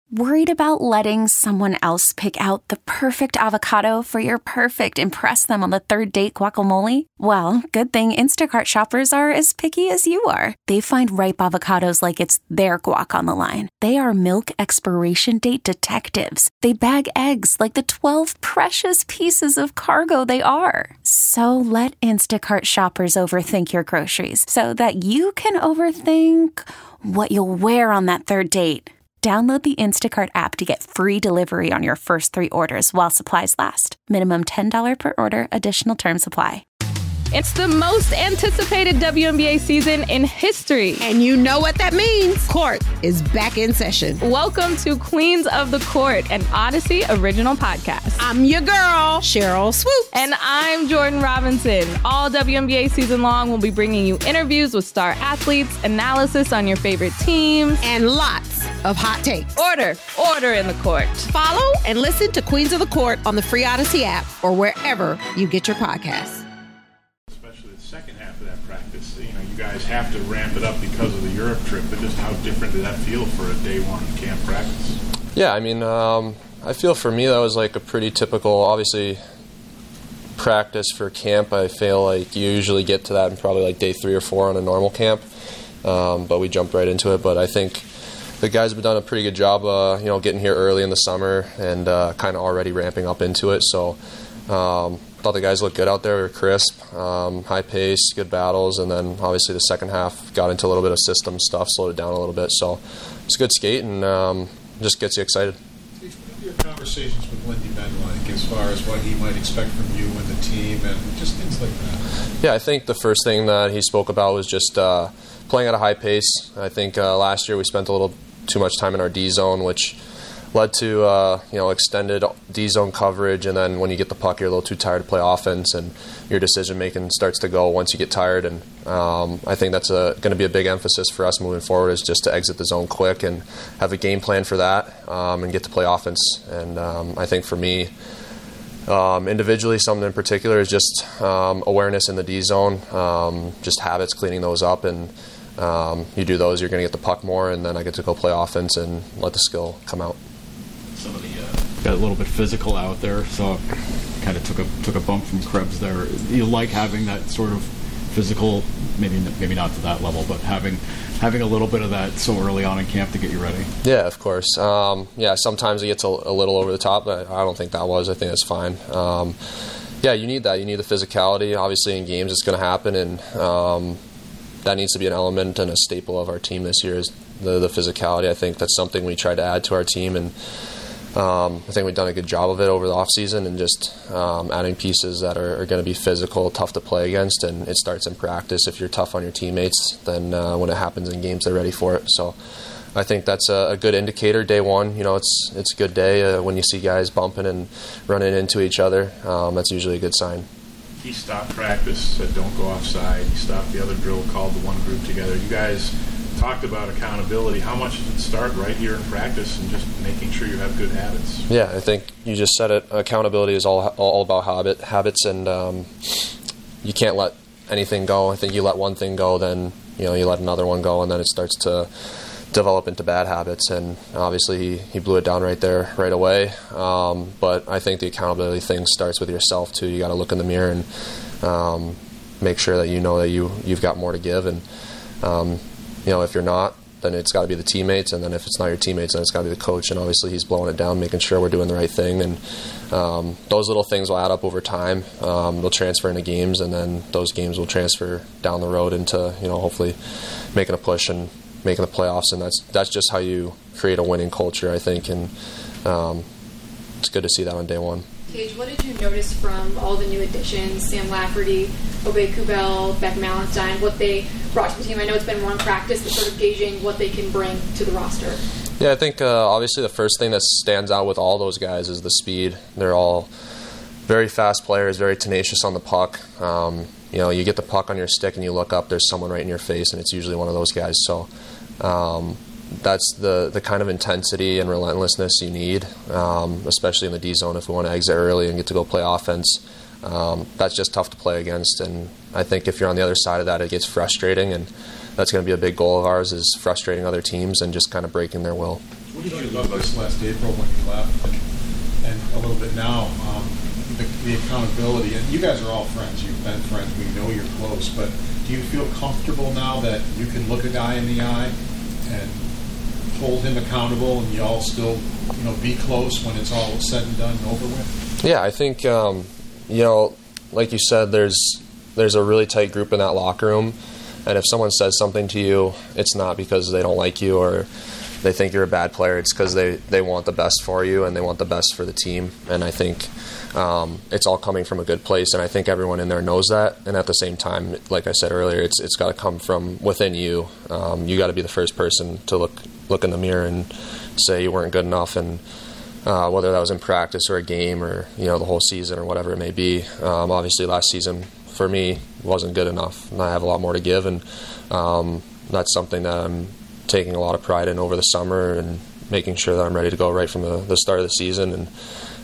Worried about letting someone else pick out the perfect avocado for your perfect impress them on the third date guacamole? Well, good thing Instacart shoppers are as picky as you are. They find ripe avocados like it's their guac on the line. They are milk expiration date detectives. They bag eggs like the 12 precious pieces of cargo they are. So let Instacart shoppers overthink your groceries so that you can overthink what you'll wear on that third date. Download the Instacart app to get free delivery on your first 3 orders while supplies last. Minimum $10 per order. Additional terms apply. It's the most anticipated WNBA season in history. And you know what that means. Court is back in session. Welcome to Queens of the Court, an Odyssey original podcast. I'm your girl, Cheryl Swoop. And I'm Jordan Robinson. All WNBA season long, we'll be bringing you interviews with star athletes, analysis on your favorite teams, and lots of hot takes. Order in the court. Follow and listen to Queens of the Court on the free Odyssey app or wherever you get your podcasts. Second half of that practice, you guys have to ramp it up because of the Europe trip, but just how different did that feel for a day one camp practice? Yeah, I feel for me that was like a pretty typical, obviously, practice for camp. I feel like you usually get to that in probably like day 3 or 4 on a normal camp, but we jumped right into it. But I think the guys have done a pretty good job, getting here early in the summer and kind of already ramping up into it. So thought the guys looked good out there. We were crisp, high pace, good battles, and then obviously the second half got into a little bit of system stuff, slowed it down a little bit. So it's a good skate and just gets you excited. What are your conversations with Lindy Ben like as far as what he might expect from you and the team and just things like that? Yeah, I think the first thing that he spoke about was just playing at a high pace. I think last year we spent a little too much time in our D zone, which led to extended D-zone coverage, and then when you get the puck, you're a little too tired to play offense, and your decision-making starts to go once you get tired. And I think that's going to be a big emphasis for us moving forward, is just to exit the zone quick and have a game plan for that and get to play offense. And I think for me, individually, something in particular is just awareness in the D-zone, just habits, cleaning those up, and you do those, you're going to get the puck more, and then I get to go play offense and let the skill come out. Some of the got a little bit physical out there, so kind of took a bump from Krebs there. You like having that sort of physical, maybe not to that level, but having a little bit of that so early on in camp to get you ready. Yeah, of course. Sometimes it gets a little over the top, but I don't think that was. I think that's fine. You need that. You need the physicality. Obviously, in games, it's going to happen, and that needs to be an element and a staple of our team this year is the physicality. I think that's something we try to add to our team, and I think we've done a good job of it over the offseason and just adding pieces that are going to be physical, tough to play against, and it starts in practice. If you're tough on your teammates, then when it happens in games, they're ready for it. So I think that's a good indicator. Day one, it's a good day when you see guys bumping and running into each other. That's usually a good sign. He stopped practice, said don't go offside. He stopped the other drill, called the one group together. You guys talked about accountability. How much does it start right here in practice and just making sure you have good habits? Yeah, I think you just said it. Accountability is all about habits, and you can't let anything go. I think you let one thing go, then you let another one go, and then it starts to develop into bad habits. And obviously he blew it down right there, right away. But I think the accountability thing starts with yourself too. You got to look in the mirror and make sure that you know that you've got more to give. And if you're not, then it's got to be the teammates, and then if it's not your teammates, then it's got to be the coach. And obviously he's blowing it down, making sure we're doing the right thing. And those little things will add up over time. They'll transfer into games, and then those games will transfer down the road into hopefully making a push and making the playoffs. And that's just how you create a winning culture, I think. And it's good to see that on day one. Tage, what did you notice from all the new additions, Sam Lafferty, Obey Kubel, Beck Malenstein, what they brought to the team? I know it's been one practice, but sort of gauging what they can bring to the roster. Yeah, I think obviously the first thing that stands out with all those guys is the speed. They're all very fast players, very tenacious on the puck. You get the puck on your stick and you look up, there's someone right in your face, and it's usually one of those guys. So that's the kind of intensity and relentlessness you need, especially in the D zone if we want to exit early and get to go play offense. That's just tough to play against, and I think if you're on the other side of that, it gets frustrating, and that's going to be a big goal of ours, is frustrating other teams and just kind of breaking their will. What did you love this last April when you left, and a little bit now, the accountability? And you guys are all friends. You've been friends. We know you're close. But do you feel comfortable now that you can look a guy in the eye and hold him accountable, and y'all still, be close when it's all said and done and over with? Yeah, I think like you said, there's a really tight group in that locker room, and if someone says something to you, it's not because they don't like you or they think you're a bad player. It's because they want the best for you and they want the best for the team. And I think it's all coming from a good place, and I think everyone in there knows that. And at the same time, like I said earlier, it's got to come from within you. You got to be the first person to look in the mirror and say you weren't good enough, and whether that was in practice or a game or the whole season or whatever it may be. Obviously, last season for me wasn't good enough, and I have a lot more to give, and that's something that I'm taking a lot of pride in over the summer and making sure that I'm ready to go right from the start of the season. And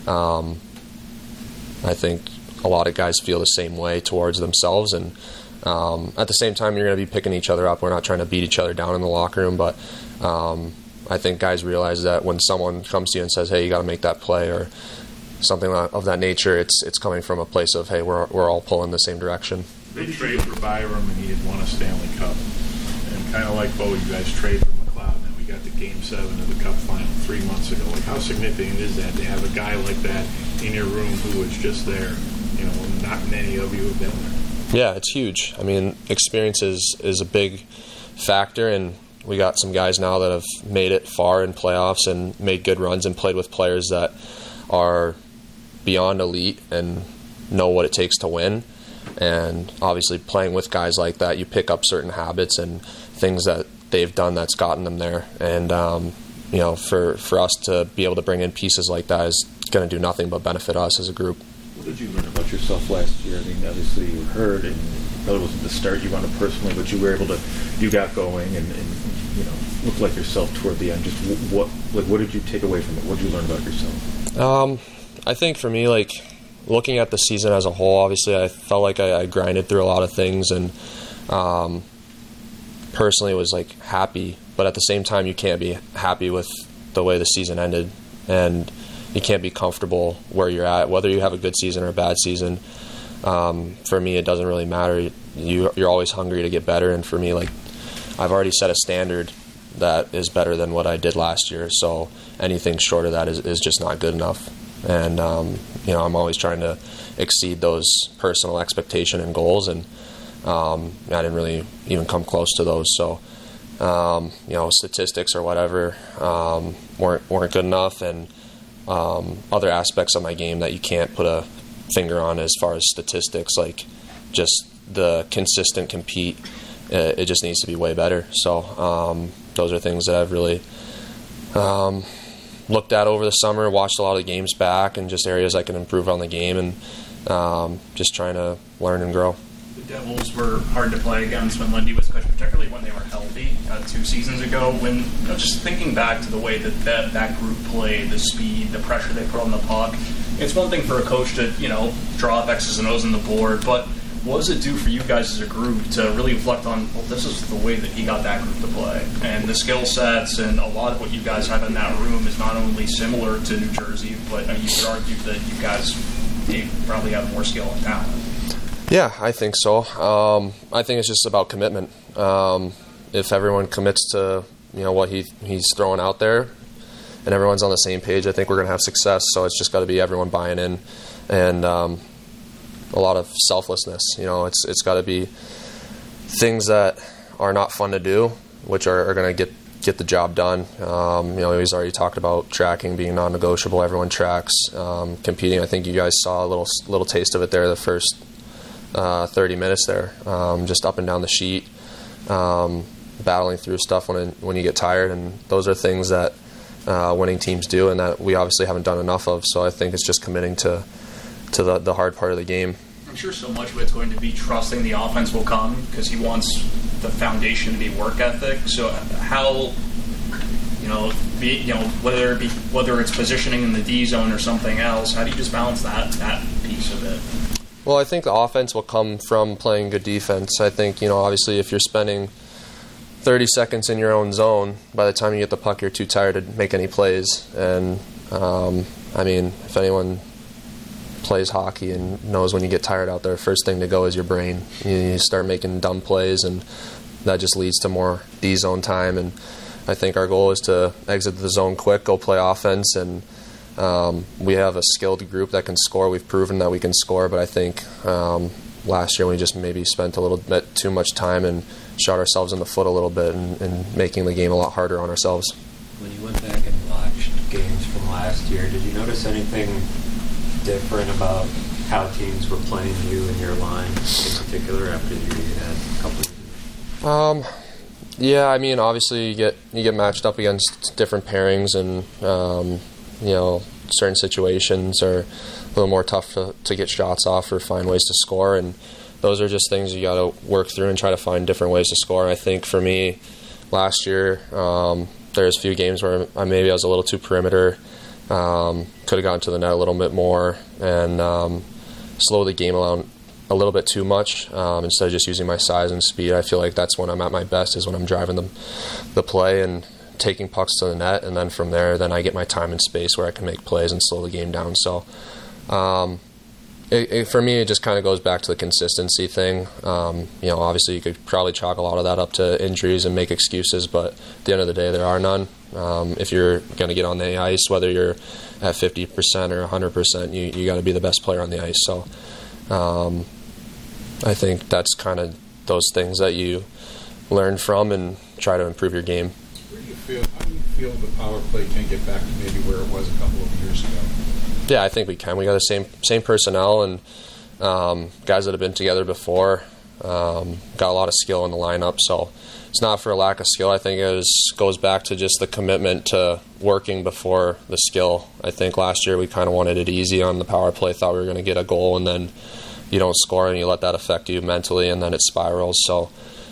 I think a lot of guys feel the same way towards themselves, and at the same time, you're going to be picking each other up. We're not trying to beat each other down in the locker room, but I think guys realize that when someone comes to you and says, hey, you got to make that play or something of that nature, it's coming from a place of, hey, we're all pulling the same direction. They trade for Byram and he had won a Stanley Cup. And kind of like Bo, you guys trade for McLeod, and we got to Game 7 of the Cup final 3 months ago. Like, how significant is that to have a guy like that in your room who was just there? Not many of you have been there. Yeah, it's huge. I mean, experience is a big factor, and we got some guys now that have made it far in playoffs and made good runs and played with players that are beyond elite and know what it takes to win. And obviously playing with guys like that, you pick up certain habits and things that they've done that's gotten them there. And, for us to be able to bring in pieces like that is going to do nothing but benefit us as a group. What did you learn about yourself last year? I mean, obviously you were hurt, and probably wasn't the start you wanted personally, but you were able to, you got going and looked like yourself toward the end. Just what did you take away from it? What did you learn about yourself? I think for me, looking at the season as a whole, obviously I felt like I grinded through a lot of things, and personally was happy, but at the same time you can't be happy with the way the season ended, and you can't be comfortable where you're at, whether you have a good season or a bad season. For me, it doesn't really matter. You're always hungry to get better, and for me, I've already set a standard that is better than what I did last year, so anything short of that is just not good enough. And I'm always trying to exceed those personal expectation and goals, and I didn't really even come close to those. So statistics or whatever weren't good enough, and other aspects of my game that you can't put a finger on as far as statistics, just the consistent compete. It just needs to be way better. So those are things that I've really looked at over the summer, watched a lot of the games back, and just areas I can improve on the game, and just trying to learn and grow. The Devils were hard to play against when Lindy was coached, particularly when they were healthy 2 seasons ago. When just thinking back to the way that group played, the speed, the pressure they put on the puck, it's one thing for a coach to draw up X's and O's on the board, but what does it do for you guys as a group to really reflect on, well, this is the way that he got that group to play? And the skill sets and a lot of what you guys have in that room is not only similar to New Jersey, but you could argue that you guys probably have more skill and talent. Yeah, I think so. I think it's just about commitment. If everyone commits to what he's throwing out there and everyone's on the same page, I think we're going to have success. So it's just got to be everyone buying in, and a lot of selflessness. It's got to be things that are not fun to do, which are going to get the job done. He's already talked about tracking being non-negotiable. Everyone tracks. Competing, I think you guys saw a little taste of it there the first 30 minutes there, just up and down the sheet, battling through stuff when you get tired, and those are things that winning teams do, and that we obviously haven't done enough of. So I think it's just committing to the hard part of the game. I'm sure so much of it's going to be trusting the offense will come, because he wants the foundation to be work ethic. So how, whether it's positioning in the D zone or something else, how do you just balance that piece of it? Well, I think the offense will come from playing good defense. I think, obviously if you're spending 30 seconds in your own zone, by the time you get the puck, you're too tired to make any plays. And, I mean, if anyone plays hockey and knows when you get tired out there, first thing to go is your brain. You start making dumb plays, and that just leads to more D-zone time. And I think our goal is to exit the zone quick, go play offense, and we have a skilled group that can score. We've proven that we can score, but I think last year we just maybe spent a little bit too much time and shot ourselves in the foot a little bit and making the game a lot harder on ourselves. When you went back and watched games from last year, did you notice anything different about how teams were playing you and your line in particular after you had a couple of years? Yeah, I mean, obviously you get matched up against different pairings, and you know, certain situations are a little more tough to get shots off or find ways to score, and those are just things you got to work through and try to find different ways to score. I think for me, last year, there's a few games where I was a little too perimeter, could have gotten to the net a little bit more, and slow the game around a little bit too much instead of just using my size and speed. I feel like that's when I'm at my best, is when I'm driving the play and taking pucks to the net, and then from there, then I get my time and space where I can make plays and slow the game down. So for me, it just kind of goes back to the consistency thing. You know, obviously you could probably chalk a lot of that up to injuries and make excuses, but at the end of the day, there are none. If you're going to get on the ice, whether you're at 50% or 100%, you got to be the best player on the ice. So I think that's kind of those things that you learn from and try to improve your game. How do you feel the power play can get back to maybe where it was a couple of years ago? Yeah, I think we can. We got the same personnel and guys that have been together before. Got a lot of skill in the lineup, so it's not for a lack of skill. I think it goes back to just the commitment to working before the skill. I think last year we kind of wanted it easy on the power play, thought we were going to get a goal, and then you don't score and you let that affect you mentally, and then it spirals. So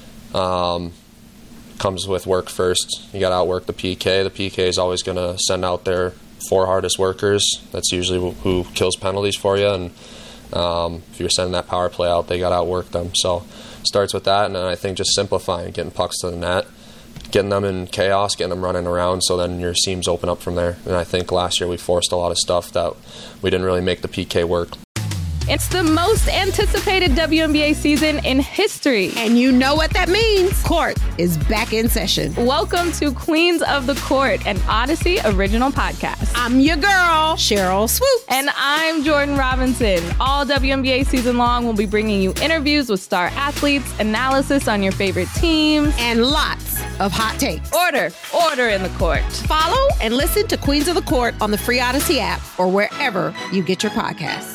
comes with work first. You got to outwork the PK. The PK is always going to send out their 4 hardest workers. That's usually who kills penalties for you. And if you're sending that power play out, they got to outwork them. So it starts with that, and then I think just simplifying, getting pucks to the net, getting them in chaos, getting them running around, so then your seams open up from there. And I think last year we forced a lot of stuff that we didn't really make the PK work. It's the most anticipated WNBA season in history. And you know what that means. Court is back in session. Welcome to Queens of the Court, an Odyssey original podcast. I'm your girl, Cheryl Swoop. And I'm Jordan Robinson. All WNBA season long, we'll be bringing you interviews with star athletes, analysis on your favorite teams, and lots of hot takes. Order in the court. Follow and listen to Queens of the Court on the free Odyssey app or wherever you get your podcasts.